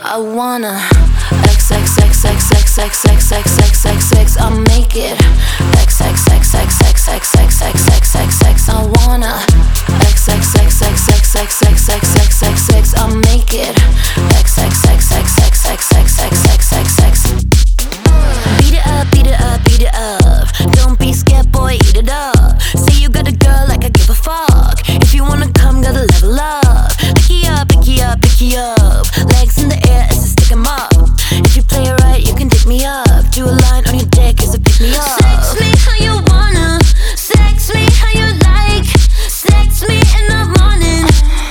I wanna X X X X X X X X X X X. I'll make it X X X X X X X X X X X. I wanna X X X X X X X X X X X. I'll make it X X X X X X X X X X X. Beat it up, beat it up, beat it up. Don't be scared, boy, eat it up. Say you got a girl like I give a fuck. If you wanna come, gotta level up. Picky up, picky up, picky up. Legs in the air as I stick 'em up. If you play it right, you can dig me up. Do a line on your dick as a pick me up. Sex me how you wanna. Sex me how you like. Sex me in the morning.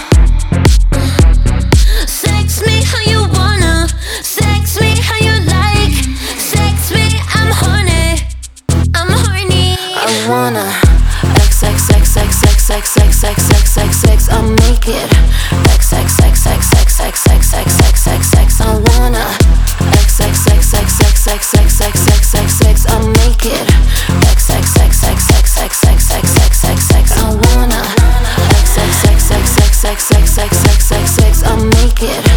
Sex me how you wanna. Sex me how you like. Sex me, I'm horny. I'm horny. I wanna X X X X X X X X X X X. I'll make it X X X X X X X X X X X. I wanna X X X X X X X X X X X. I'll make it X X X X X X X X X X X. I wanna X X X X X X X X X X X. I'll make it